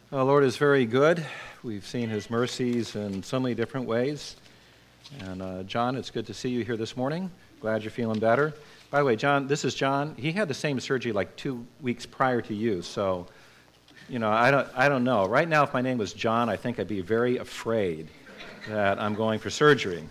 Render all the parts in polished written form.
The Lord is very good. We've seen His mercies in so many different ways. And John, it's good to see you here this morning. Glad you're feeling better. By the way, John, this is John. He had the same surgery like 2 weeks prior to you. So, I don't know. Right now, if my name was John, I think I'd be very afraid that I'm going for surgery.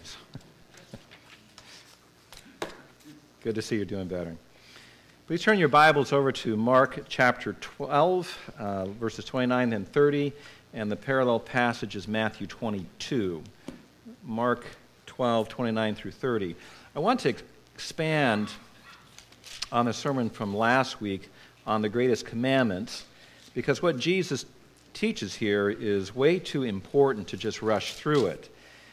Good to see you're doing better. Please turn your Bibles over to Mark chapter 12, verses 29 and 30, and the parallel passage is Matthew 22. Mark 12, 29 through 30. I want to expand on the sermon from last week on the greatest commandments, because what Jesus teaches here is way too important to just rush through it.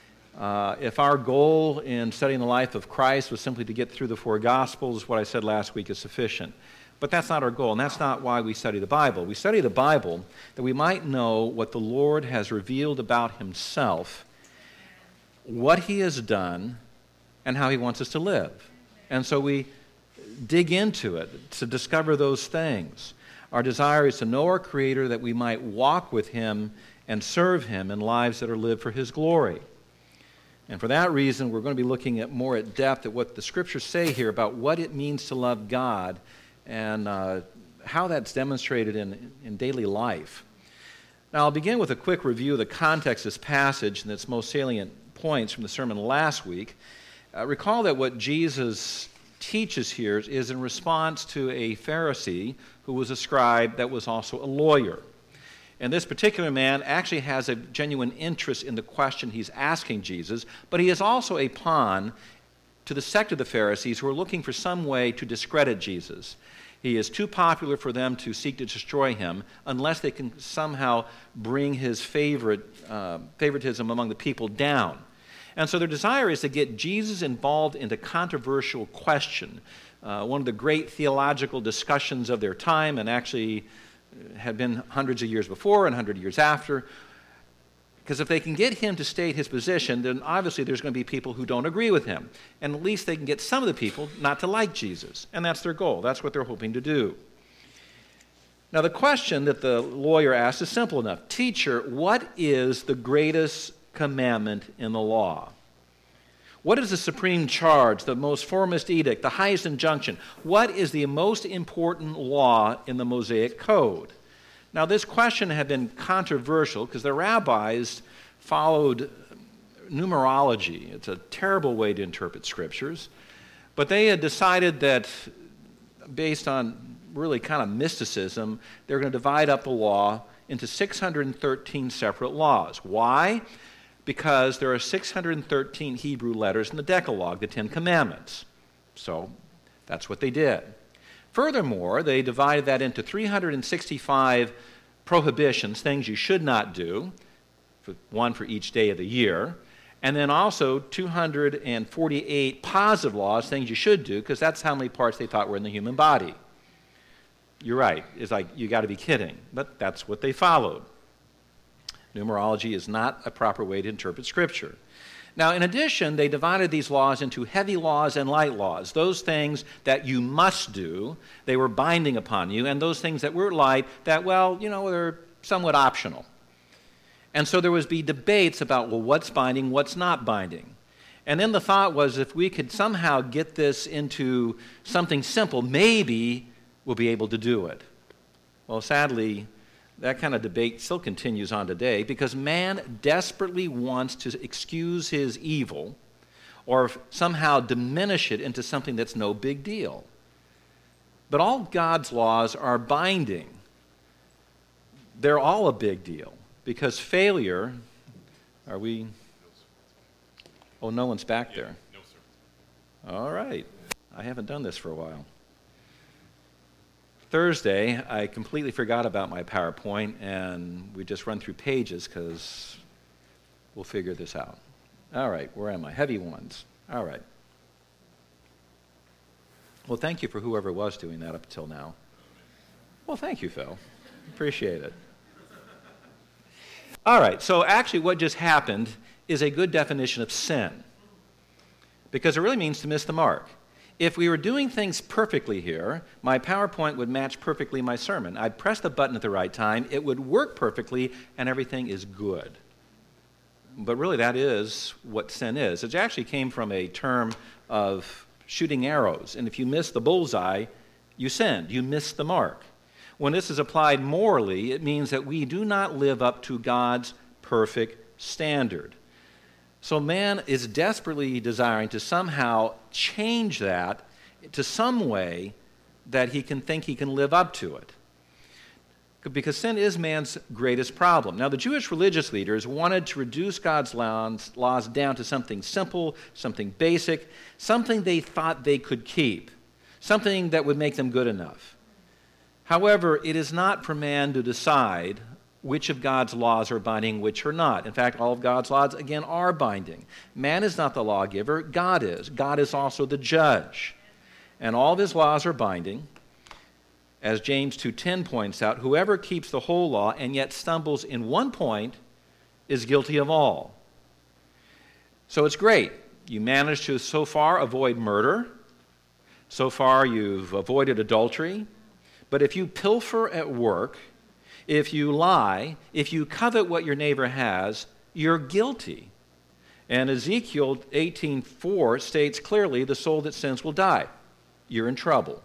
If our goal in studying the life of Christ was simply to get through the four Gospels, what I said last week is sufficient. But that's not our goal, and that's not why we study the Bible. We study the Bible that we might know what the Lord has revealed about Himself, what He has done, and how He wants us to live. And so we dig into it to discover those things. Our desire is to know our Creator that we might walk with Him and serve Him in lives that are lived for His glory. And for that reason, we're going to be looking at more at depth at what the Scriptures say here about what it means to love God and how that's demonstrated in daily life. Now, I'll begin with a quick review of the context of this passage and its most salient points from the sermon last week. Recall that what Jesus teaches here is in response to a Pharisee who was a scribe that was also a lawyer. And this particular man actually has a genuine interest in the question he's asking Jesus, but he is also a pawn to the sect of the Pharisees who are looking for some way to discredit Jesus. He is too popular for them to seek to destroy him unless they can somehow bring his favoritism among the people down. And so their desire is to get Jesus involved in the controversial question, one of the great theological discussions of their time, and actually had been hundreds of years before and 100 years after. Because if they can get him to state his position, then obviously there's going to be people who don't agree with him. And at least they can get some of the people not to like Jesus. And that's their goal. That's what they're hoping to do. Now, the question that the lawyer asks is simple enough. Teacher, what is the greatest commandment in the law? What is the supreme charge, the most foremost edict, the highest injunction? What is the most important law in the Mosaic Code? Now, this question had been controversial because the rabbis followed numerology. It's a terrible way to interpret scriptures. But they had decided that, based on really kind of mysticism, they're going to divide up the law into 613 separate laws. Why? Because there are 613 Hebrew letters in the Decalogue, the Ten Commandments. So that's what they did. Furthermore, they divided that into 365 prohibitions, things you should not do, one for each day of the year, and then also 248 positive laws, things you should do, because that's how many parts they thought were in the human body. You're right. It's like, you got to be kidding. But that's what they followed. Numerology is not a proper way to interpret Scripture. Now, in addition, they divided these laws into heavy laws and light laws. Those things that you must do, they were binding upon you, and those things that were light, that, they're somewhat optional. And so there would be debates about, what's binding, what's not binding. And then the thought was, if we could somehow get this into something simple, maybe we'll be able to do it. Well, sadly, that kind of debate still continues on today because man desperately wants to excuse his evil or somehow diminish it into something that's no big deal. But all God's laws are binding. They're all a big deal because failure, are we? Oh, no one's back there. No, sir. All right. I haven't done this for a while. Thursday, I completely forgot about my PowerPoint, and we just run through pages because we'll figure this out. All right, where am I? Heavy ones. All right. Well, thank you for whoever was doing that up until now. Well, thank you, Phil. Appreciate it. All right, so actually what just happened is a good definition of sin because it really means to miss the mark. If we were doing things perfectly here, my PowerPoint would match perfectly my sermon. I'd press the button at the right time, it would work perfectly, and everything is good. But really, that is what sin is. It actually came from a term of shooting arrows, and if you miss the bullseye, you sinned. You missed the mark. When this is applied morally, it means that we do not live up to God's perfect standard. So man is desperately desiring to somehow change that to some way that he can think he can live up to it. Because sin is man's greatest problem. Now, the Jewish religious leaders wanted to reduce God's laws down to something simple, something basic, something they thought they could keep, something that would make them good enough. However, it is not for man to decide which of God's laws are binding, which are not. In fact, all of God's laws, again, are binding. Man is not the lawgiver, God is. God is also the judge. And all of his laws are binding. As James 2:10 points out, whoever keeps the whole law and yet stumbles in one point is guilty of all. So it's great. You managed to so far avoid murder. So far you've avoided adultery. But if you pilfer at work, if you lie, if you covet what your neighbor has, you're guilty. And Ezekiel 18:4 states clearly, the soul that sins will die. You're in trouble.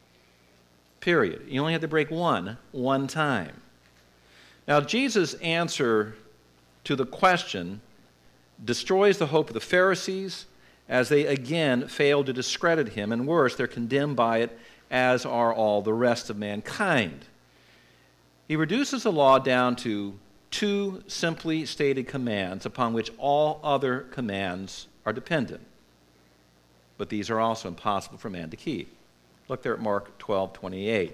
Period. You only have to break one time. Now, Jesus' answer to the question destroys the hope of the Pharisees as they again fail to discredit him, and worse, they're condemned by it, as are all the rest of mankind. He reduces the law down to two simply stated commands upon which all other commands are dependent. But these are also impossible for man to keep. Look there at Mark 12:28.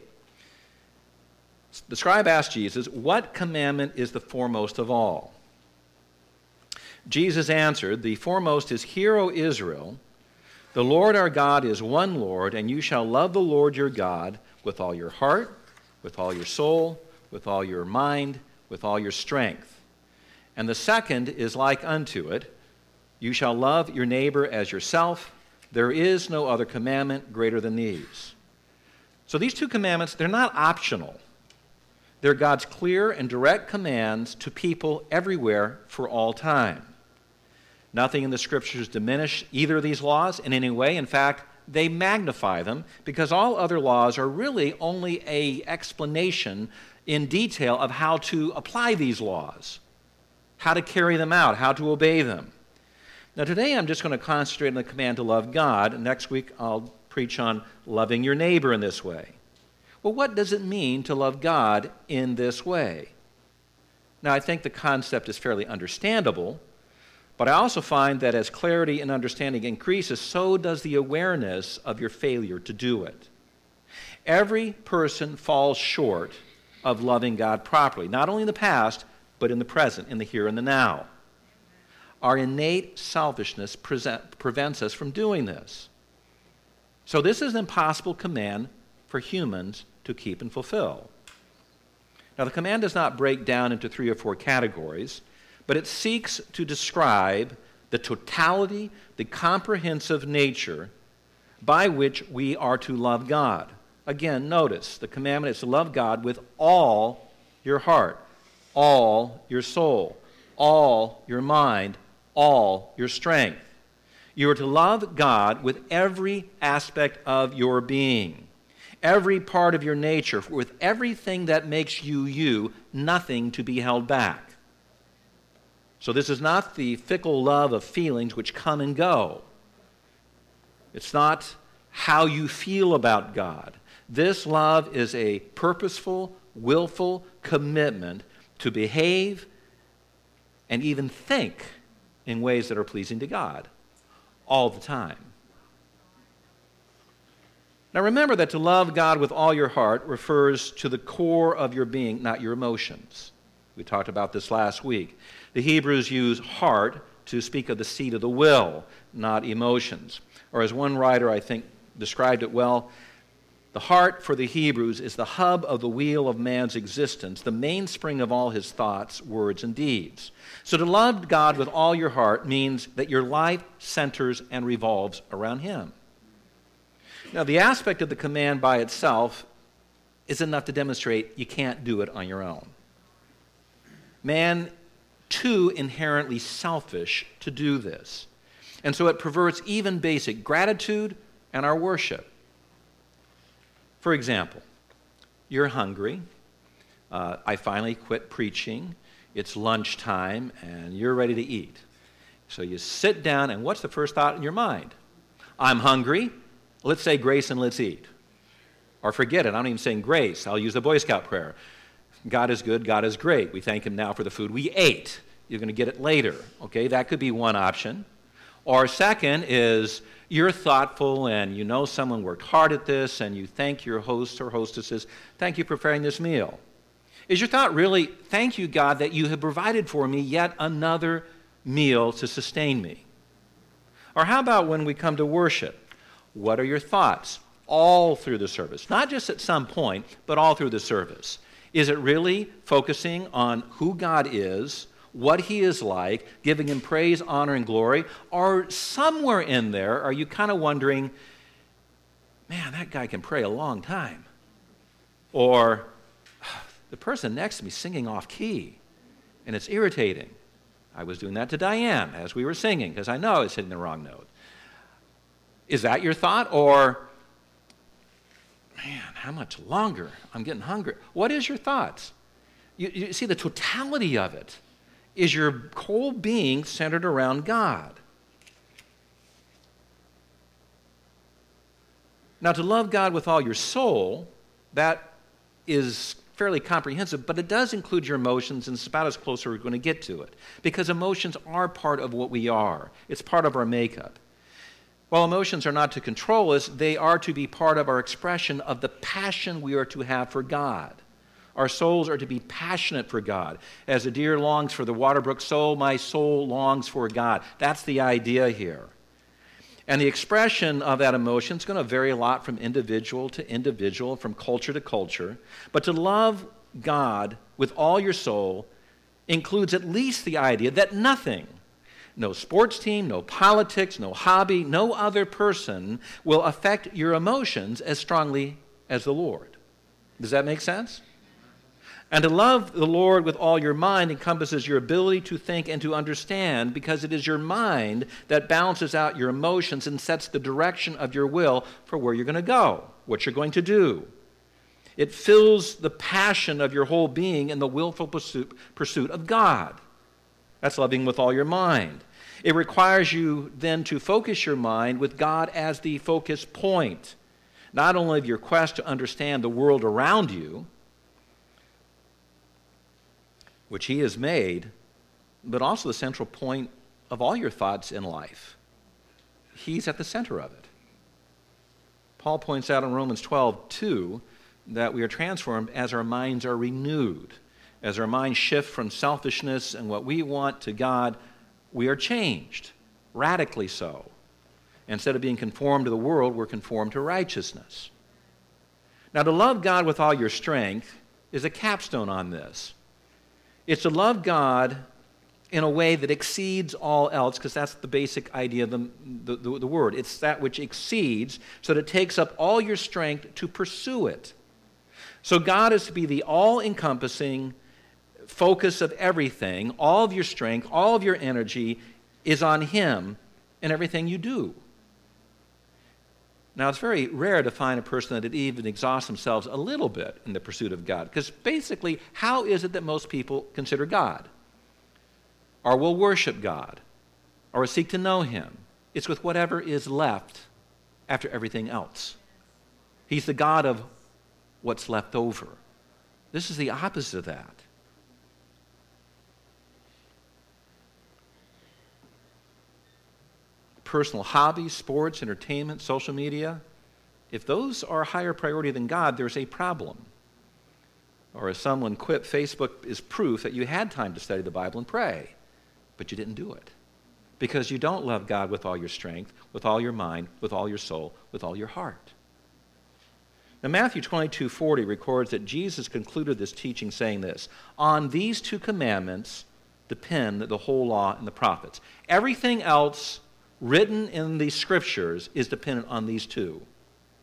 The scribe asked Jesus, "What commandment is the foremost of all?" Jesus answered, "The foremost is, Hear, O Israel, the Lord our God is one Lord, and you shall love the Lord your God with all your heart, with all your soul, with all your mind, with all your strength. And the second is like unto it, you shall love your neighbor as yourself. There is no other commandment greater than these." So these two commandments, they're not optional. They're God's clear and direct commands to people everywhere for all time. Nothing in the Scriptures diminish either of these laws in any way. In fact, they magnify them, because all other laws are really only an explanation in detail of how to apply these laws, how to carry them out, how to obey them. Now today I'm just going to concentrate on the command to love God, and next week I'll preach on loving your neighbor in this way. Well, what does it mean to love God in this way? Now I think the concept is fairly understandable, but I also find that as clarity and understanding increases, so does the awareness of your failure to do it. Every person falls short of loving God properly, not only in the past, but in the present, in the here and the now. Our innate selfishness prevents us from doing this. So this is an impossible command for humans to keep and fulfill. Now, the command does not break down into 3 or 4 categories, but it seeks to describe the totality, the comprehensive nature by which we are to love God. Again, notice, the commandment is to love God with all your heart, all your soul, all your mind, all your strength. You are to love God with every aspect of your being, every part of your nature, with everything that makes you you, nothing to be held back. So this is not the fickle love of feelings which come and go. It's not how you feel about God. This love is a purposeful, willful commitment to behave and even think in ways that are pleasing to God all the time. Now remember that to love God with all your heart refers to the core of your being, not your emotions. We talked about this last week. The Hebrews use heart to speak of the seat of the will, not emotions. Or as one writer, I think, described it well, the heart for the Hebrews is the hub of the wheel of man's existence, the mainspring of all his thoughts, words, and deeds. So to love God with all your heart means that your life centers and revolves around Him. Now, the aspect of the command by itself is enough to demonstrate you can't do it on your own. Man, too inherently selfish to do this. And so it perverts even basic gratitude and our worship. For example, you're hungry. I finally quit preaching. It's lunchtime, and you're ready to eat. So you sit down, and what's the first thought in your mind? I'm hungry. Let's say grace and let's eat. Or forget it. I'm not even saying grace. I'll use the Boy Scout prayer. God is good. God is great. We thank him now for the food we ate. You're going to get it later. Okay, that could be one option. Or second is you're thoughtful and you know someone worked hard at this and you thank your host or hostesses, thank you for preparing this meal. Is your thought really, thank you, God, that you have provided for me yet another meal to sustain me? Or how about when we come to worship? What are your thoughts all through the service? Not just at some point, but all through the service. Is it really focusing on who God is, what he is like, giving him praise, honor, and glory? Or somewhere in there, are you kind of wondering, man, that guy can pray a long time? Or the person next to me singing off key, and it's irritating. I was doing that to Diane as we were singing, because I know I was hitting the wrong note. Is that your thought? Or, man, how much longer? I'm getting hungry. What is your thoughts? You see, the totality of it. Is your whole being centered around God? Now, to love God with all your soul, that is fairly comprehensive, but it does include your emotions, and it's about as close as we're going to get to it. Because emotions are part of what we are. It's part of our makeup. While emotions are not to control us, they are to be part of our expression of the passion we are to have for God. Our souls are to be passionate for God. As a deer longs for the water brook, so my soul longs for God. That's the idea here. And the expression of that emotion is going to vary a lot from individual to individual, from culture to culture. But to love God with all your soul includes at least the idea that nothing, no sports team, no politics, no hobby, no other person will affect your emotions as strongly as the Lord. Does that make sense? And to love the Lord with all your mind encompasses your ability to think and to understand, because it is your mind that balances out your emotions and sets the direction of your will for where you're going to go, what you're going to do. It fills the passion of your whole being in the willful pursuit of God. That's loving with all your mind. It requires you then to focus your mind with God as the focus point, not only of your quest to understand the world around you, which he has made, but also the central point of all your thoughts in life. He's at the center of it. Paul points out in Romans 12:2 that we are transformed as our minds are renewed. As our minds shift from selfishness and what we want to God, we are changed, radically so. Instead of being conformed to the world, we're conformed to righteousness. Now, to love God with all your strength is a capstone on this. It's to love God in a way that exceeds all else, because that's the basic idea of the word. It's that which exceeds, so that it takes up all your strength to pursue it. So God is to be the all-encompassing focus of everything. All of your strength, all of your energy is on him in everything you do. Now, it's very rare to find a person that even exhausts themselves a little bit in the pursuit of God, because basically, how is it that most people consider God? Or will worship God? Or seek to know him? It's with whatever is left after everything else. He's the God of what's left over. This is the opposite of that. Personal hobbies, sports, entertainment, social media, if those are a higher priority than God, there's a problem. Or as someone quipped, Facebook is proof that you had time to study the Bible and pray, but you didn't do it. Because you don't love God with all your strength, with all your mind, with all your soul, with all your heart. Now, Matthew 22:40 records that Jesus concluded this teaching saying this: on these two commandments depend the whole law and the prophets. Everything else written in the scriptures is dependent on these two.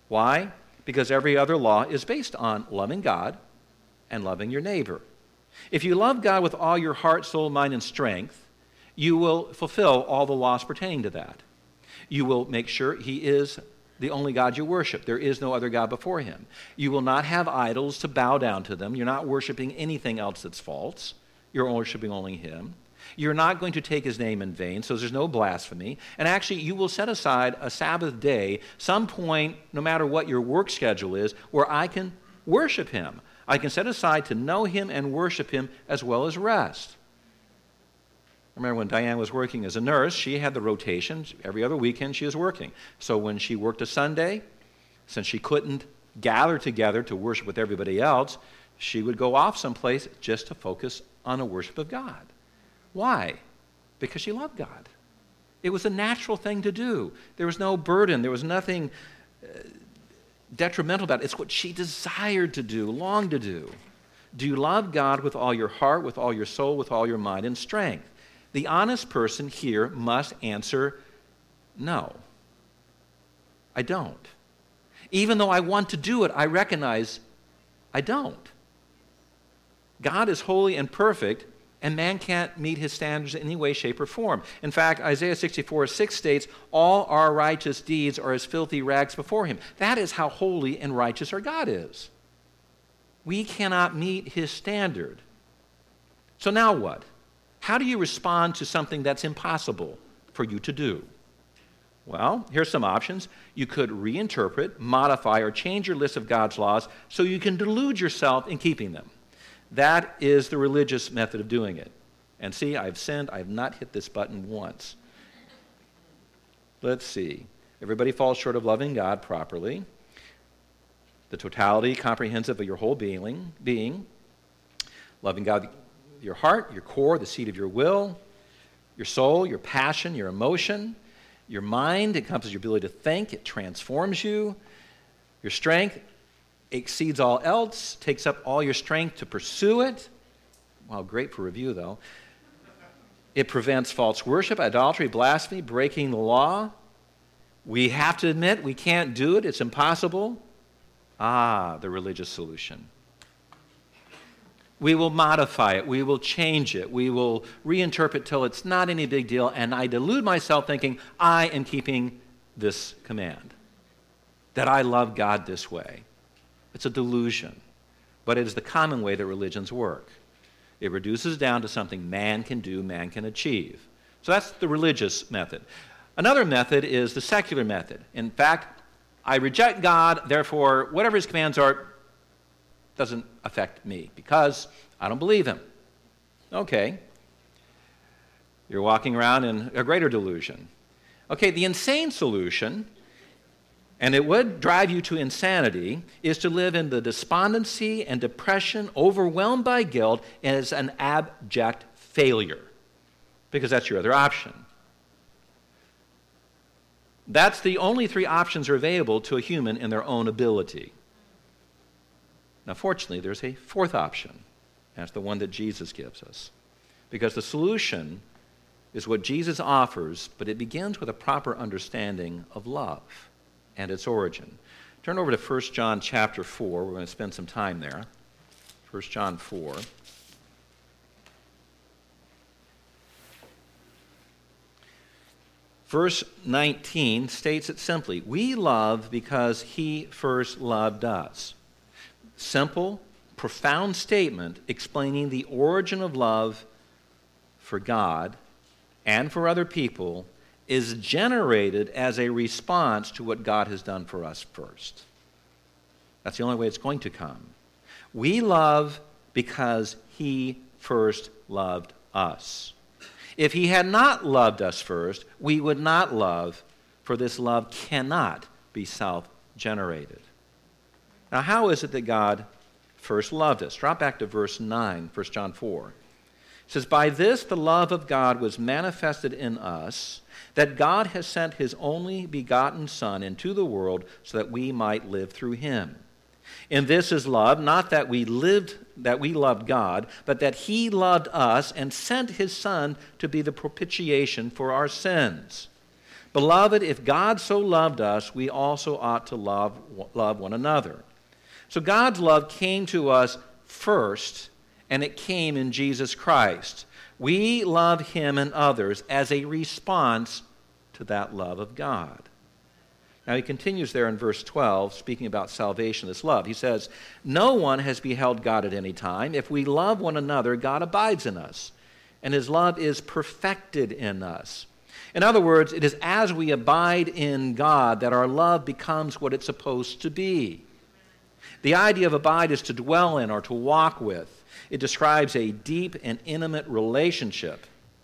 Why? Because every other law is based on loving God and loving your neighbor. If you love God with all your heart, soul, mind, and strength, you will fulfill all the laws pertaining to that. You will make sure he is the only God you worship. There is no other God before him. You will not have idols to bow down to them. You're not worshiping anything else that's false. You're worshiping only him. You're not going to take his name in vain, so there's no blasphemy. And actually, you will set aside a Sabbath day, some point, no matter what your work schedule is, where I can worship him. I can set aside to know him and worship him as well as rest. I remember when Diane was working as a nurse, she had the rotation. Every other weekend she was working. So when she worked a Sunday, since she couldn't gather together to worship with everybody else, she would go off someplace just to focus on the worship of God. Why? Because she loved God. It was a natural thing to do. There was no burden. There was nothing detrimental about it. It's what she desired to do, longed to do. Do you love God with all your heart, with all your soul, with all your mind and strength? The honest person here must answer, no, I don't. Even though I want to do it, I recognize I don't. God is holy and perfect, and man can't meet his standards in any way, shape, or form. In fact, Isaiah 64:6 states, all our righteous deeds are as filthy rags before him. That is how holy and righteous our God is. We cannot meet his standard. So now what? How do you respond to something that's impossible for you to do? Well, here's some options. You could reinterpret, modify, or change your list of God's laws so you can delude yourself in keeping them. That is the religious method of doing it. And see, I've sinned. I've not hit this button once. Let's see. Everybody falls short of loving God properly. The totality, comprehensive of your whole being. Loving God, your heart, your core, the seat of your will, your soul, your passion, your emotion, your mind encompasses your ability to think. It transforms you. Your strength exceeds all else, takes up all your strength to pursue it. Wow, great for review, though. It prevents false worship, idolatry, blasphemy, breaking the law. We have to admit we can't do it. It's impossible. The religious solution. We will modify it. We will change it. We will reinterpret till it's not any big deal, and I delude myself thinking I am keeping this command, that I love God this way. It's a delusion, but it is the common way that religions work. It reduces down to something man can do, man can achieve. So that's the religious method. Another method is the secular method. In fact, I reject God, therefore, whatever his commands are doesn't affect me because I don't believe him. Okay. You're walking around in a greater delusion. Okay, the insane solution, and it would drive you to insanity, is to live in the despondency and depression, overwhelmed by guilt, as an abject failure, because that's your other option. That's the only three options are available to a human in their own ability. Now, fortunately, there's a fourth option. That's the one that Jesus gives us. Because the solution is what Jesus offers, but it begins with a proper understanding of love and its origin. Turn over to 1 John chapter 4. We're going to spend some time there. 1 John 4. Verse 19 states it simply. We love because he first loved us. Simple, profound statement explaining the origin of love for God and for other people is generated as a response to what God has done for us first. That's the only way it's going to come. We love because he first loved us. If he had not loved us first, we would not love, for this love cannot be self-generated. Now, how is it that God first loved us? Drop back to verse 9, 1 John 4. It says, by this the love of God was manifested in us, that God has sent his only begotten Son into the world so that we might live through him. In this is love, not that we loved God, but that he loved us and sent his Son to be the propitiation for our sins. Beloved, if God so loved us, we also ought to love one another. So God's love came to us first, and it came in Jesus Christ. We love him and others as a response to that love of God. Now he continues there in verse 12, speaking about salvation, this love. He says, no one has beheld God at any time. If we love one another, God abides in us, and his love is perfected in us. In other words, it is as we abide in God that our love becomes what it's supposed to be. The idea of abide is to dwell in or to walk with. It describes a deep and intimate relationship.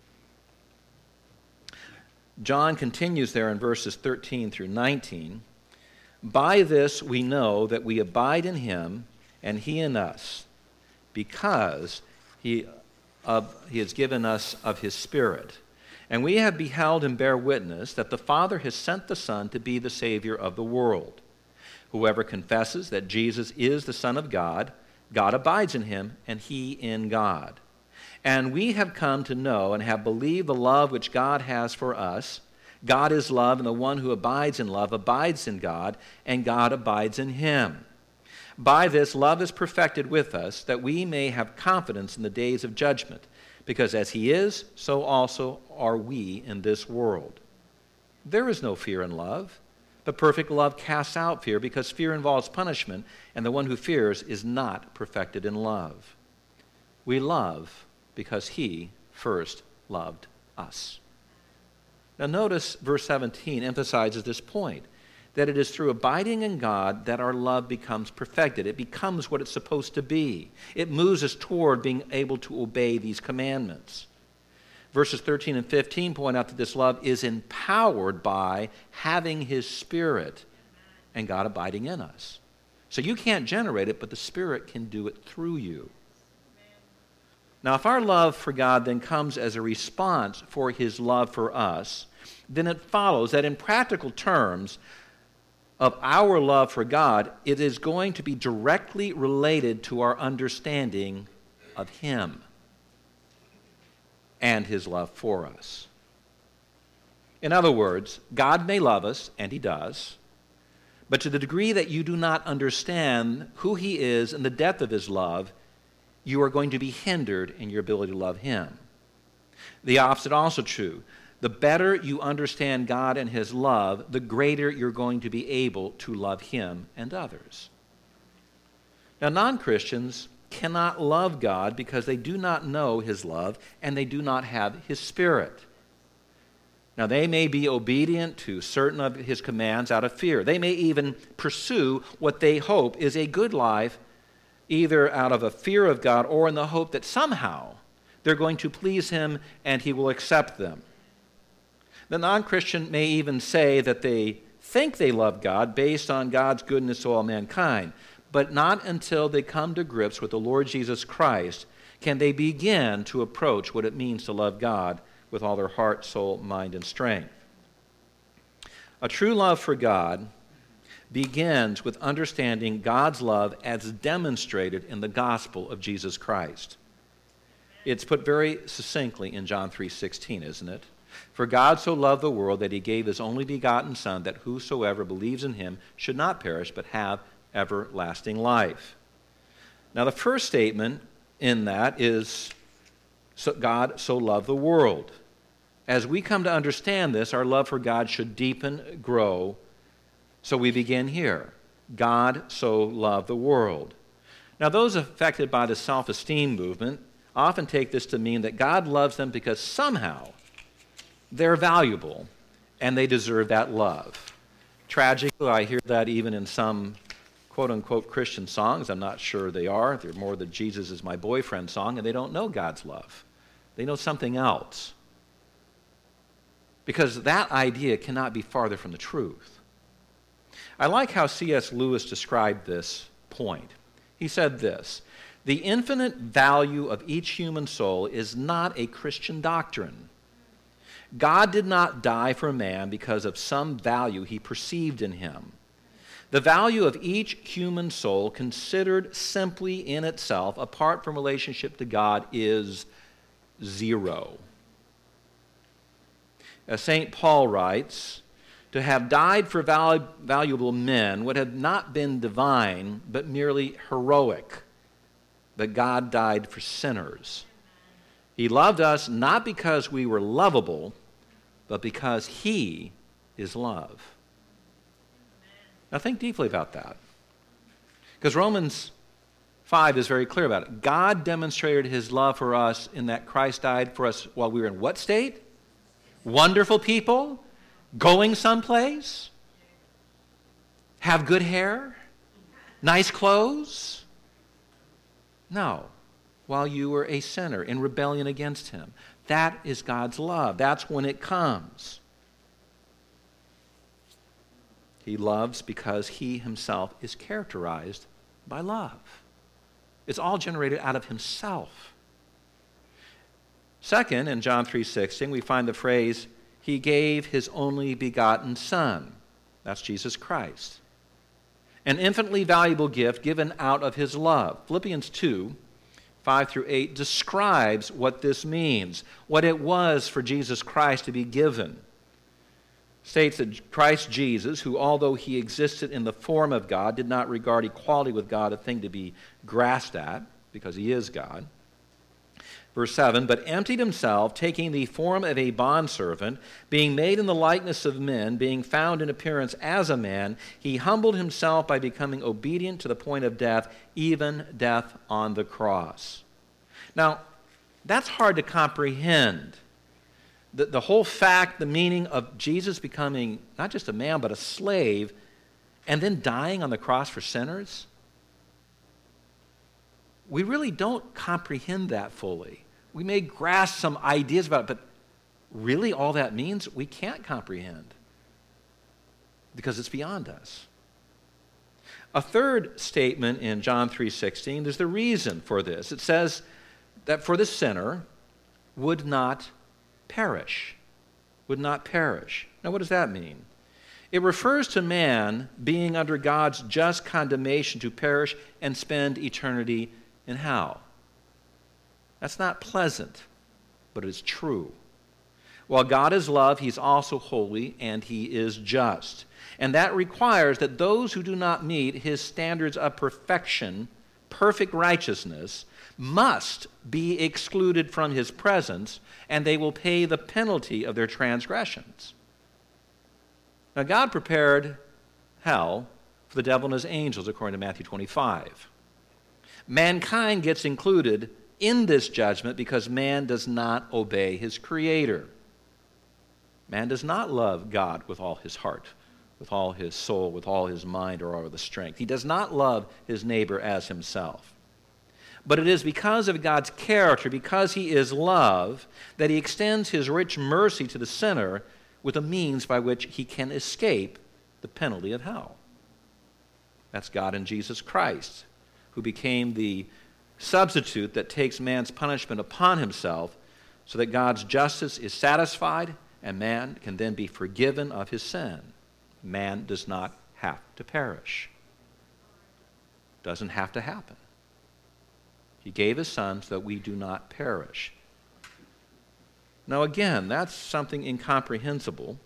John continues there in verses 13 through 19. By this we know that we abide in him and he in us, because he has given us of his Spirit. And we have beheld and bear witness that the Father has sent the Son to be the Savior of the world. Whoever confesses that Jesus is the Son of God, God abides in him and he in God. And we have come to know and have believed the love which God has for us. God is love, and the one who abides in love abides in God, and God abides in him. By this, love is perfected with us, that we may have confidence in the days of judgment, because as he is, so also are we in this world. There is no fear in love, but perfect love casts out fear, because fear involves punishment, and the one who fears is not perfected in love. We love because he first loved us. Now notice verse 17 emphasizes this point, that it is through abiding in God that our love becomes perfected. It becomes what it's supposed to be. It moves us toward being able to obey these commandments. Verses 13 and 15 point out that this love is empowered by having his Spirit and God abiding in us. So you can't generate it, but the Spirit can do it through you. Now, if our love for God then comes as a response for his love for us, then it follows that in practical terms of our love for God, it is going to be directly related to our understanding of him and his love for us. In other words, God may love us, and he does, but to the degree that you do not understand who he is and the depth of his love, you are going to be hindered in your ability to love him. The opposite also true. The better you understand God and his love, the greater you're going to be able to love him and others. Now, non-Christians cannot love God because they do not know his love and they do not have his Spirit. Now, they may be obedient to certain of his commands out of fear. They may even pursue what they hope is a good life, either out of a fear of God or in the hope that somehow they're going to please him and he will accept them. The non-Christian may even say that they think they love God based on God's goodness to all mankind, but not until they come to grips with the Lord Jesus Christ can they begin to approach what it means to love God with all their heart, soul, mind, and strength. A true love for God begins with understanding God's love as demonstrated in the gospel of Jesus Christ. It's put very succinctly in John 3:16, isn't it? For God so loved the world that he gave his only begotten Son, that whosoever believes in him should not perish but have everlasting life. Now the first statement in that is God so loved the world. As we come to understand this, our love for God should deepen, grow. So we begin here. God so loved the world. Now those affected by the self-esteem movement often take this to mean that God loves them because somehow they're valuable and they deserve that love. Tragically, I hear that even in some quote-unquote Christian songs. I'm not sure they are. They're more the Jesus is my boyfriend song, and they don't know God's love. They know something else. Because that idea cannot be farther from the truth. I like how C.S. Lewis described this point. He said this: the infinite value of each human soul is not a Christian doctrine. God did not die for man because of some value he perceived in him. The value of each human soul, considered simply in itself, apart from relationship to God, is zero. As St. Paul writes, to have died for valuable men would have not been divine, but merely heroic. But God died for sinners. He loved us not because we were lovable, but because he is love. Now think deeply about that. Because Romans 5 is very clear about it. God demonstrated his love for us in that Christ died for us while we were in what state? Wonderful people? Going someplace? Have good hair? Nice clothes? No. While you were a sinner in rebellion against him. That is God's love. That's when it comes. He loves because he himself is characterized by love. It's all generated out of himself. Second, in John 3:16, we find the phrase, he gave his only begotten Son. That's Jesus Christ. An infinitely valuable gift given out of his love. Philippians 2:5-8 describes what this means, what it was for Jesus Christ to be given. States that Christ Jesus, who although he existed in the form of God, did not regard equality with God a thing to be grasped at, because he is God. Verse 7, but emptied himself, taking the form of a bondservant, being made in the likeness of men, being found in appearance as a man, he humbled himself by becoming obedient to the point of death, even death on the cross. Now, that's hard to comprehend. The whole fact, the meaning of Jesus becoming not just a man, but a slave, and then dying on the cross for sinners, we really don't comprehend that fully. We may grasp some ideas about it, but really all that means we can't comprehend because it's beyond us. A third statement in John 3:16, there's the reason for this. It says that for the sinner would not perish. Would not perish. Now, what does that mean? It refers to man being under God's just condemnation to perish and spend eternity in hell. That's not pleasant, but it's true. While God is love, he's also holy and he is just. And that requires that those who do not meet his standards of perfection, perfect righteousness, must be excluded from his presence, and they will pay the penalty of their transgressions. Now, God prepared hell for the devil and his angels, according to Matthew 25. Mankind gets included in this judgment because man does not obey his Creator. Man does not love God with all his heart, with all his soul, with all his mind, or all the strength. He does not love his neighbor as himself. But it is because of God's character, because he is love, that he extends his rich mercy to the sinner with a means by which he can escape the penalty of hell. That's God in Jesus Christ, who became the substitute that takes man's punishment upon himself so that God's justice is satisfied and man can then be forgiven of his sin. Man does not have to perish. Doesn't have to happen. He gave his Son so that we do not perish. Now again, that's something incomprehensible.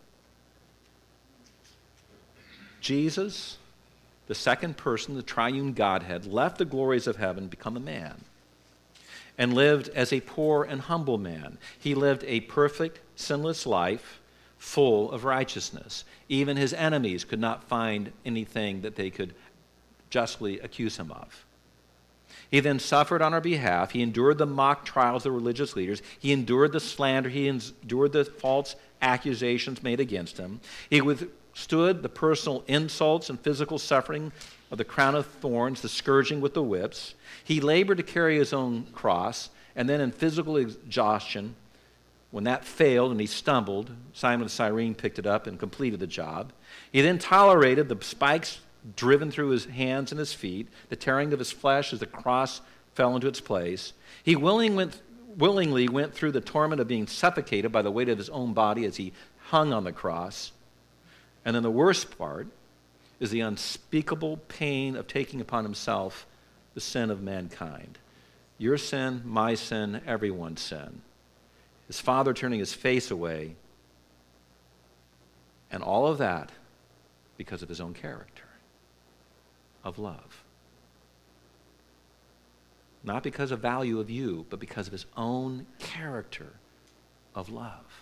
Jesus, the second person, the triune Godhead, left the glories of heaven, become a man, and lived as a poor and humble man. He lived a perfect, sinless life, full of righteousness. Even his enemies could not find anything that they could justly accuse him of. He then suffered on our behalf. He endured the mock trials of the religious leaders. He endured the slander. He endured the false accusations made against him. He withstood the personal insults and physical suffering of the crown of thorns, the scourging with the whips. He labored to carry his own cross, and then in physical exhaustion, when that failed and he stumbled, Simon of Cyrene picked it up and completed the job. He then tolerated the spikes driven through his hands and his feet, the tearing of his flesh as the cross fell into its place. He willingly went through the torment of being suffocated by the weight of his own body as he hung on the cross. And then the worst part is the unspeakable pain of taking upon himself the sin of mankind. Your sin, my sin, everyone's sin. His Father turning his face away And all of that because of his own character of love. Not because of value of you, but because of his own character of love.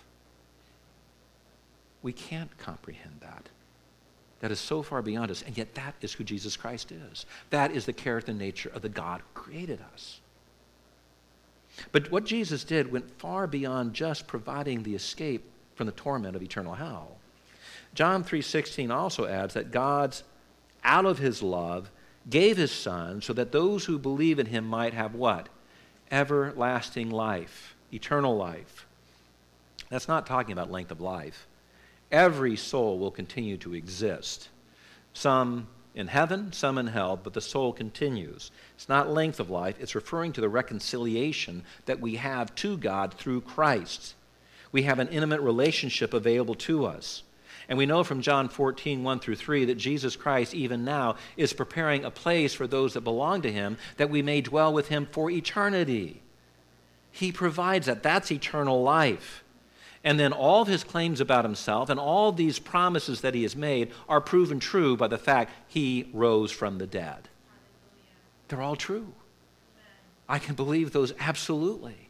We can't comprehend that. That is so far beyond us, and yet that is who Jesus Christ is. That is the character and nature of the God who created us. But what Jesus did went far beyond just providing the escape from the torment of eternal hell. John 3:16 also adds that God, out of his love, gave his Son so that those who believe in him might have what? Everlasting life, eternal life. That's not talking about length of life. Every soul will continue to exist. Some in heaven, some in hell, but the soul continues. It's not length of life. It's referring to the reconciliation that we have to God through Christ. We have an intimate relationship available to us. And we know from John 14, 1 through 3, that Jesus Christ, even now, is preparing a place for those that belong to him, that we may dwell with him for eternity. He provides that. That's eternal life. And then all of his claims about himself and all these promises that he has made are proven true by the fact he rose from the dead. They're all true. I can believe those absolutely.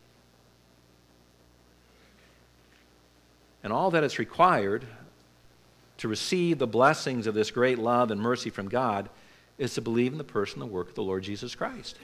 And all that is required to receive the blessings of this great love and mercy from God is to believe in the person and the work of the Lord Jesus Christ.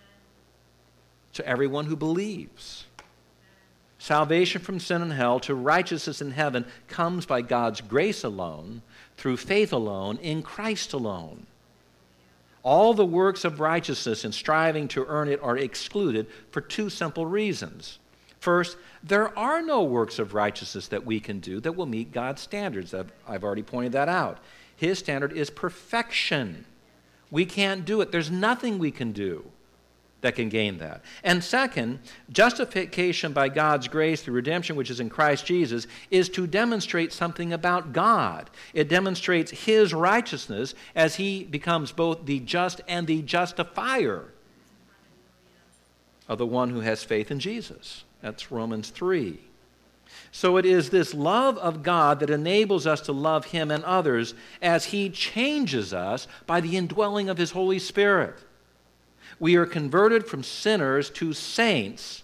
To everyone who believes. Salvation from sin and hell to righteousness in heaven comes by God's grace alone, through faith alone, in Christ alone. All the works of righteousness and striving to earn it are excluded for two simple reasons. First, there are no works of righteousness that we can do that will meet God's standards. I've already pointed that out. His standard is perfection. We can't do it. There's nothing we can do that can gain that. And second, justification by God's grace through redemption, which is in Christ Jesus, is to demonstrate something about God. It demonstrates his righteousness as he becomes both the just and the justifier of the one who has faith in Jesus. That's Romans 3. So it is this love of God that enables us to love him and others as he changes us by the indwelling of his Holy Spirit. We are converted from sinners to saints.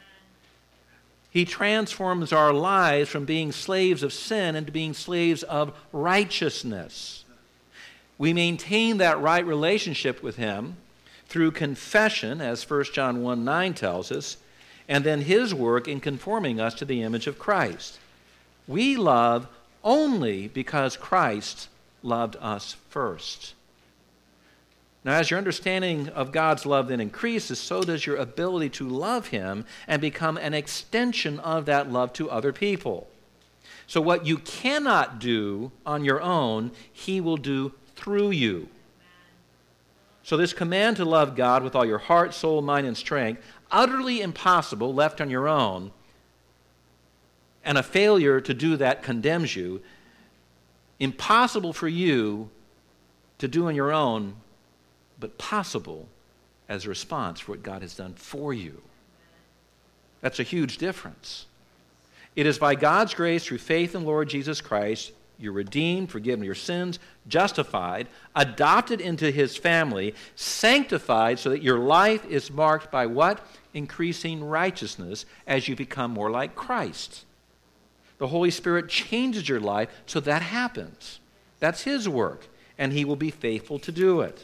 He transforms our lives from being slaves of sin into being slaves of righteousness. We maintain that right relationship with him through confession, as 1 John 1:9 tells us, and then his work in conforming us to the image of Christ. We love only because Christ loved us first. Now, as your understanding of God's love then increases, so does your ability to love him and become an extension of that love to other people. So what you cannot do on your own, he will do through you. So this command to love God with all your heart, soul, mind, and strength, utterly impossible left on your own, and a failure to do that condemns you. Impossible for you to do on your own, but possible as a response for what God has done for you. That's a huge difference. It is by God's grace through faith in Lord Jesus Christ, you're redeemed, forgiven your sins, justified, adopted into his family, sanctified so that your life is marked by what? Increasing righteousness as you become more like Christ. The Holy Spirit changes your life so that happens. That's his work, and he will be faithful to do it.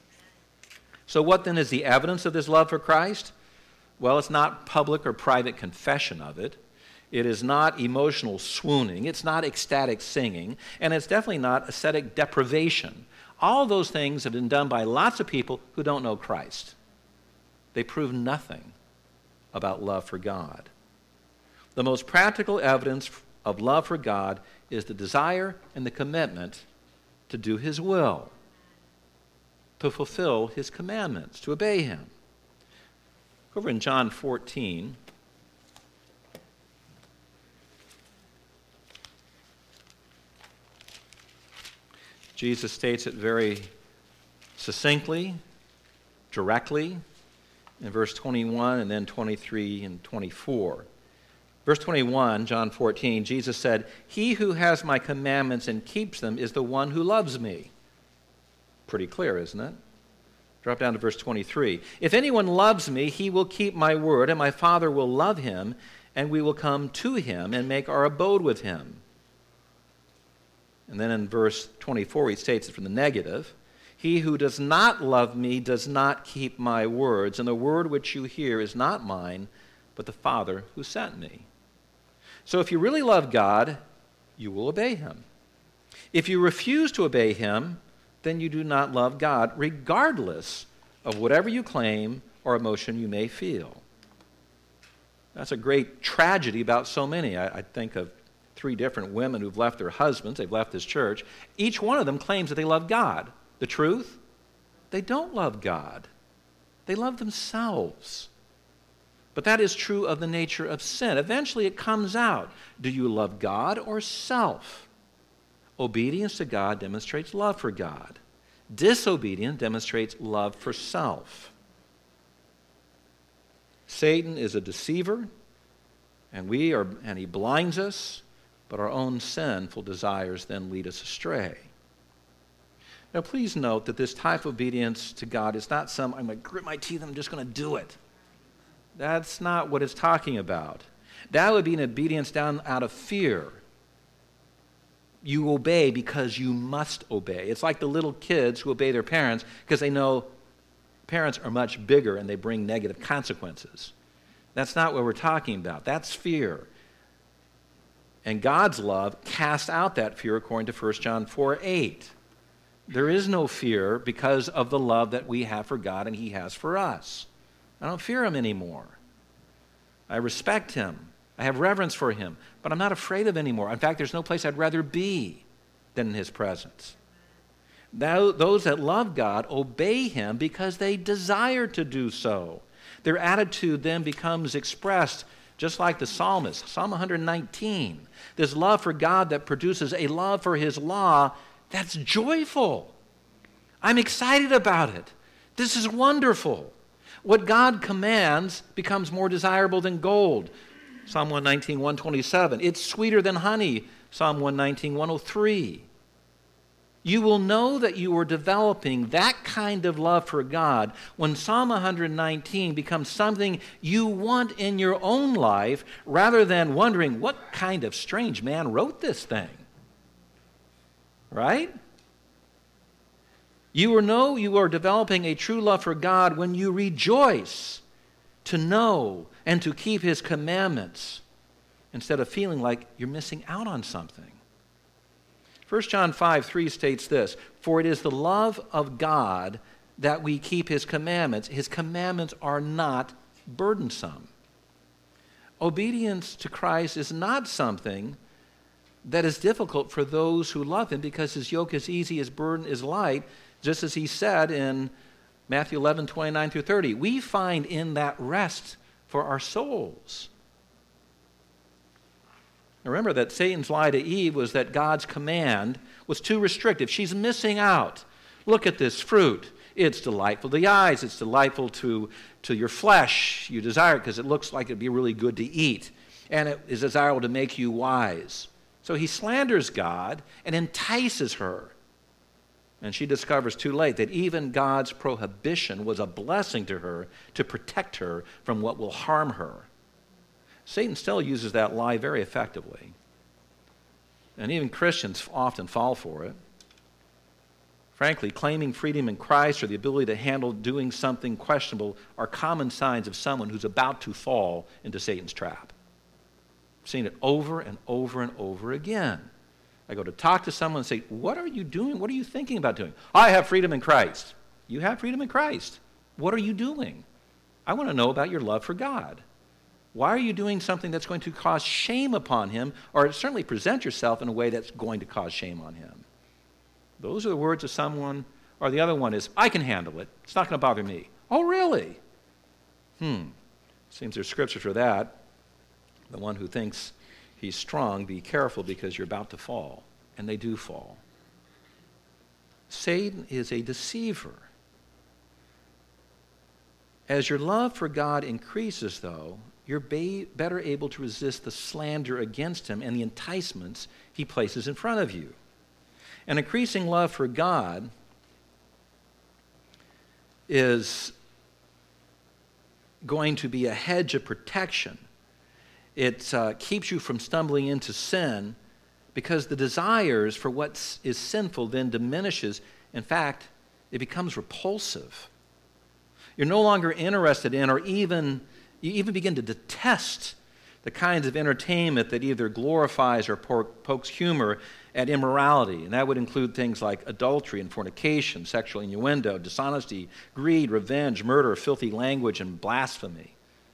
So what then is the evidence of this love for Christ? Well, it's not public or private confession of it. It is not emotional swooning. It's not ecstatic singing. And it's definitely not ascetic deprivation. All of those things have been done by lots of people who don't know Christ. They prove nothing about love for God. The most practical evidence of love for God is the desire and the commitment to do his will, to fulfill his commandments, to obey him. Over in John 14, Jesus states it very succinctly, directly, in verse 21 and then 23 and 24. Verse 21, John 14, Jesus said, "He who has my commandments and keeps them is the one who loves me." Pretty clear, isn't it? Drop down to verse 23. "If anyone loves me, he will keep my word, and my Father will love him, and we will come to him and make our abode with him." And then in verse 24, he states it from the negative. "He who does not love me does not keep my words, and the word which you hear is not mine, but the Father who sent me." So if you really love God, you will obey him. If you refuse to obey him, then you do not love God, regardless of whatever you claim or emotion you may feel. That's a great tragedy about so many. I think of 3 different women who've left their husbands. They've left this church. Each one of them claims that they love God. The truth? They don't love God. They love themselves. But that is true of the nature of sin. Eventually it comes out. Do you love God or self? Obedience to God demonstrates love for God. Disobedience demonstrates love for self. Satan is a deceiver, and he blinds us, but our own sinful desires then lead us astray. Now please note that this type of obedience to God is not I'm going to grit my teeth, I'm just going to do it. That's not what it's talking about. That would be an obedience down out of fear. You obey because you must obey. It's like the little kids who obey their parents because they know parents are much bigger and they bring negative consequences. That's not what we're talking about. That's fear. And God's love casts out that fear according to 1 John 4:8. There is no fear because of the love that we have for God and he has for us. I don't fear him anymore. I respect him. I have reverence for him, but I'm not afraid of him anymore. In fact, there's no place I'd rather be than in his presence. Now, those that love God obey him because they desire to do so. Their attitude then becomes expressed just like the psalmist, Psalm 119. This love for God that produces a love for his law that's joyful. I'm excited about it. This is wonderful. What God commands becomes more desirable than gold. Psalm 119, 127. It's sweeter than honey. Psalm 119, 103. You will know that you are developing that kind of love for God when Psalm 119 becomes something you want in your own life rather than wondering what kind of strange man wrote this thing. Right? You will know you are developing a true love for God when you rejoice to know and to keep his commandments instead of feeling like you're missing out on something. 1 John 5:3 states this, "For it is the love of God that we keep his commandments. His commandments are not burdensome." Obedience to Christ is not something that is difficult for those who love him because his yoke is easy, his burden is light, just as he said in Matthew 11, 29 through 30. We find in that rest for our souls. Remember that Satan's lie to Eve was that God's command was too restrictive. She's missing out. Look at this fruit. It's delightful to the eyes. It's delightful to your flesh. You desire it because it looks like it'd be really good to eat. And it is desirable to make you wise. So he slanders God and entices her. And she discovers too late that even God's prohibition was a blessing to her to protect her from what will harm her. Satan still uses that lie very effectively. And even Christians often fall for it. Frankly, claiming freedom in Christ or the ability to handle doing something questionable are common signs of someone who's about to fall into Satan's trap. I've seen it over and over and over again. I go to talk to someone and say, what are you doing? What are you thinking about doing? I have freedom in Christ. You have freedom in Christ. What are you doing? I want to know about your love for God. Why are you doing something that's going to cause shame upon him, or certainly present yourself in a way that's going to cause shame on him? Those are the words of someone, or the other one is, I can handle it. It's not going to bother me. Oh, really? Seems there's scripture for that. The one who thinks he's strong, be careful because you're about to fall. And they do fall. Satan is a deceiver. As your love for God increases, though, you're better able to resist the slander against him and the enticements he places in front of you. An increasing love for God is going to be a hedge of protection. It keeps you from stumbling into sin because the desires for what is sinful then diminishes. In fact, it becomes repulsive. You're no longer interested in, or you even begin to detest the kinds of entertainment that either glorifies or pokes humor at immorality. And that would include things like adultery and fornication, sexual innuendo, dishonesty, greed, revenge, murder, filthy language, and blasphemy.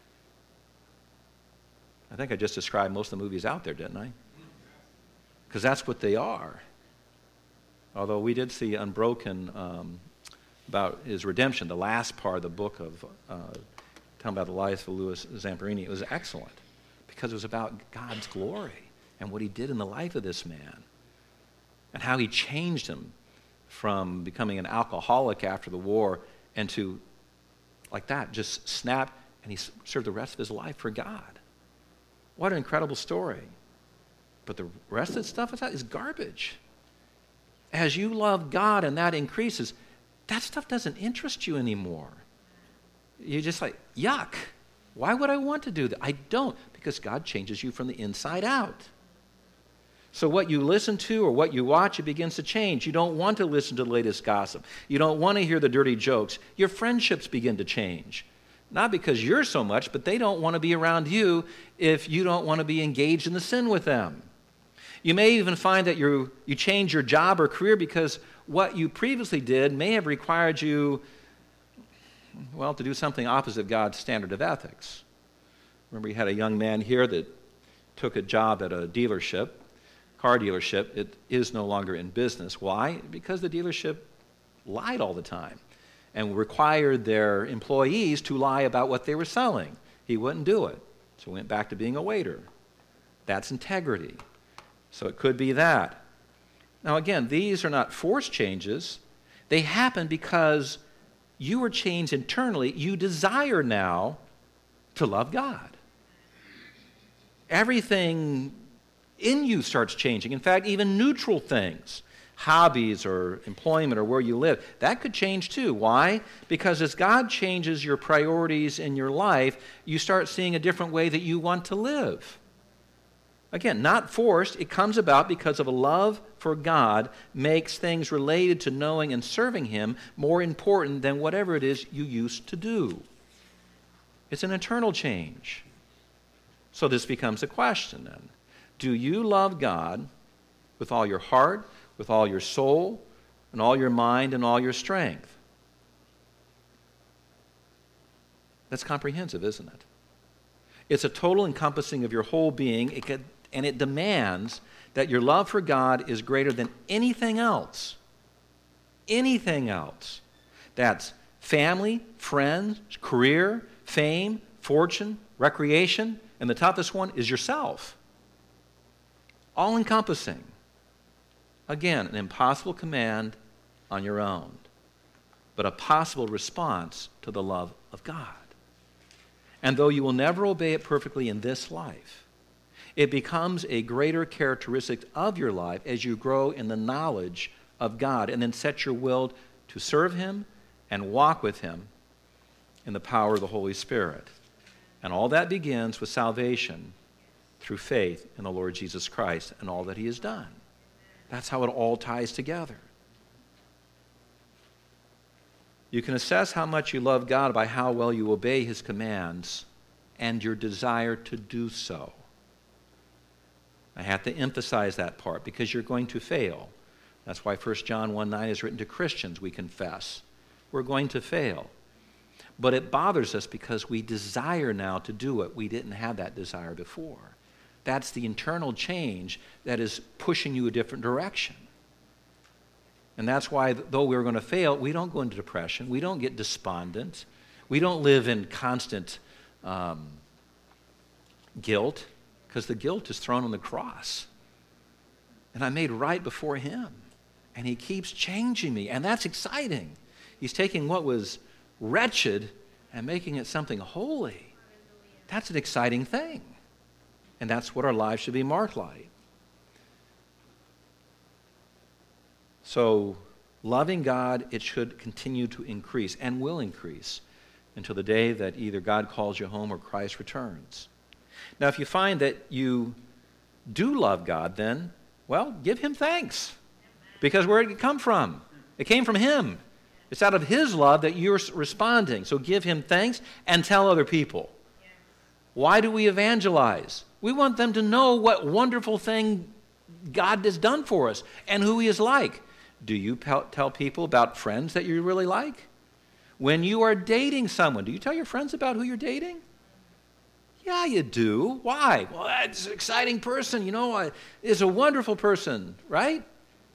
I think I just described most of the movies out there, didn't I? Because that's what they are. Although we did see Unbroken about his redemption, the last part of the book of talking about the life of Louis Zamperini. It was excellent because it was about God's glory and what he did in the life of this man and how he changed him from becoming an alcoholic after the war and to, like that, just snap, and he served the rest of his life for God. What an incredible story. But the rest of the stuff is garbage. As you love God and that increases, that stuff doesn't interest you anymore. You're just like, yuck. Why would I want to do that? I don't, because God changes you from the inside out. So what you listen to or what you watch, it begins to change. You don't want to listen to the latest gossip. You don't want to hear the dirty jokes. Your friendships begin to change. Not because you're so much, but they don't want to be around you if you don't want to be engaged in the sin with them. You may even find that you change your job or career because what you previously did may have required you, well, to do something opposite God's standard of ethics. Remember, you had a young man here that took a job at a dealership, car dealership. It is no longer in business. Why? Because the dealership lied all the time and required their employees to lie about what they were selling. He wouldn't do it, so he went back to being a waiter. That's integrity. So it could be that. Now again, these are not forced changes. They happen because you were changed internally. You desire now to love God. Everything in you starts changing. In fact, even neutral things, hobbies or employment or where you live, that could change too. Why? Because as God changes your priorities in your life, you start seeing a different way that you want to live. Again, not forced. It comes about because of a love for God makes things related to knowing and serving him more important than whatever it is you used to do. It's an internal change. So this becomes a question then. Do you love God with all your heart, with all your soul, and all your mind, and all your strength? That's comprehensive, isn't it? It's a total encompassing of your whole being. And it demands that your love for God is greater than anything else. Anything else. That's family, friends, career, fame, fortune, recreation, and the toughest one is yourself. All encompassing. Again, an impossible command on your own, but a possible response to the love of God. And though you will never obey it perfectly in this life, it becomes a greater characteristic of your life as you grow in the knowledge of God and then set your will to serve him and walk with him in the power of the Holy Spirit. And all that begins with salvation through faith in the Lord Jesus Christ and all that he has done. That's how it all ties together. You can assess how much you love God by how well you obey his commands and your desire to do so. I have to emphasize that part because you're going to fail. That's why 1 John 1:9 is written to Christians. We confess. We're going to fail. But it bothers us because we desire now to do it. We didn't have that desire before. That's the internal change that is pushing you a different direction. And that's why, though we're going to fail, we don't go into depression. We don't get despondent. We don't live in constant guilt, because the guilt is thrown on the cross. And I'm made right before him. And he keeps changing me. And that's exciting. He's taking what was wretched and making it something holy. That's an exciting thing. And that's what our lives should be marked like. So, loving God, it should continue to increase and will increase until the day that either God calls you home or Christ returns. Now, if you find that you do love God, then, well, give him thanks. Because where did it come from? It came from him. It's out of his love that you're responding. So give him thanks and tell other people. Why do we evangelize? We want them to know what wonderful thing God has done for us and who he is like. Do you tell people about friends that you really like? When you are dating someone, do you tell your friends about who you're dating? Yeah, you do. Why? Well, that's an exciting person. Is a wonderful person, right?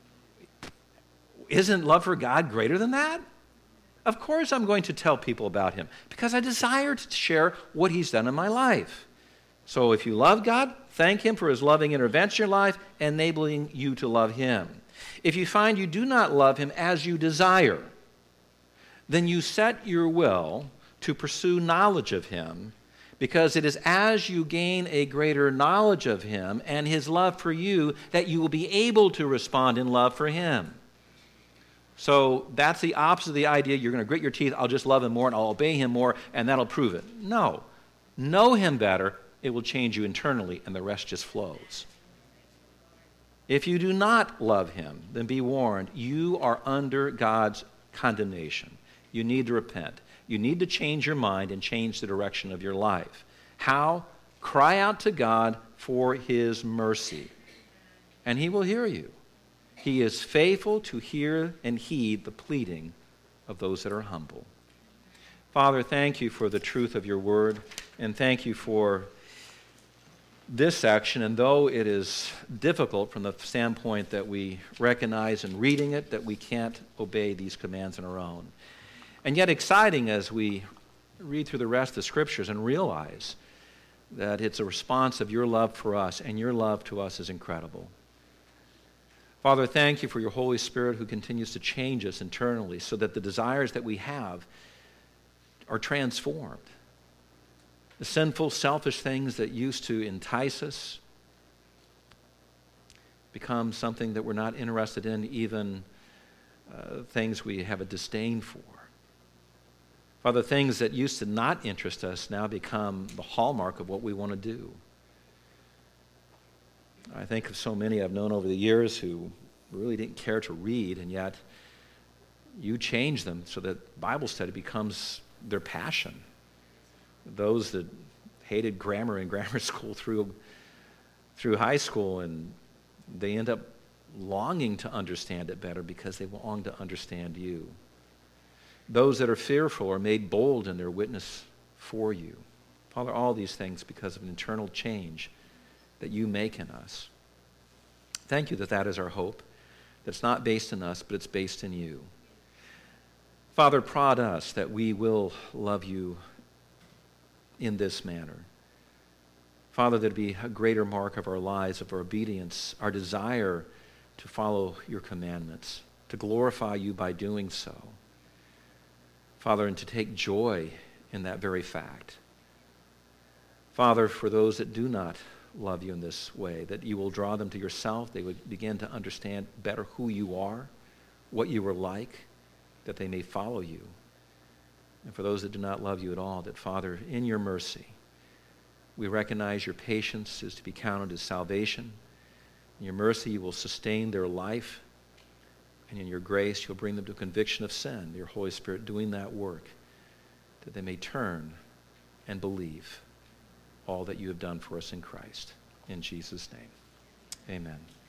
Isn't love for God greater than that? Of course I'm going to tell people about him because I desire to share what he's done in my life. So if you love God, thank him for his loving intervention in your life, enabling you to love him. If you find you do not love him as you desire, then you set your will to pursue knowledge of him, because it is as you gain a greater knowledge of him and his love for you that you will be able to respond in love for him. So that's the opposite of the idea, you're going to grit your teeth, I'll just love him more and I'll obey him more and that'll prove it. No. Know him better, it will change you internally and the rest just flows. If you do not love him, then be warned, you are under God's condemnation. You need to repent. You need to change your mind and change the direction of your life. How? Cry out to God for his mercy, and he will hear you. He is faithful to hear and heed the pleading of those that are humble. Father, thank you for the truth of your word, and thank you for this section. And though it is difficult from the standpoint that we recognize in reading it that we can't obey these commands on our own, and yet exciting as we read through the rest of the scriptures and realize that it's a response of your love for us, and your love to us is incredible. Father, thank you for your Holy Spirit who continues to change us internally so that the desires that we have are transformed. The sinful, selfish things that used to entice us become something that we're not interested in, even things we have a disdain for. Father, things that used to not interest us now become the hallmark of what we want to do. I think of so many I've known over the years who really didn't care to read, and yet you change them so that Bible study becomes their passion. Those that hated grammar in grammar school through high school, and they end up longing to understand it better because they long to understand you. Those that are fearful are made bold in their witness for you. Father, all these things because of an internal change that you make in us. Thank you that that is our hope. That's not based in us, but it's based in you. Father, prod us that we will love you in this manner. Father, that it be a greater mark of our lives, of our obedience, our desire to follow your commandments, to glorify you by doing so. Father, and to take joy in that very fact. Father, for those that do not love you in this way, that you will draw them to yourself, they would begin to understand better who you are, what you were like, that they may follow you. And for those that do not love you at all, that, Father, in your mercy, we recognize your patience is to be counted as salvation. In your mercy, you will sustain their life. And in your grace, you'll bring them to a conviction of sin, your Holy Spirit doing that work, that they may turn and believe all that you have done for us in Christ. In Jesus' name, amen.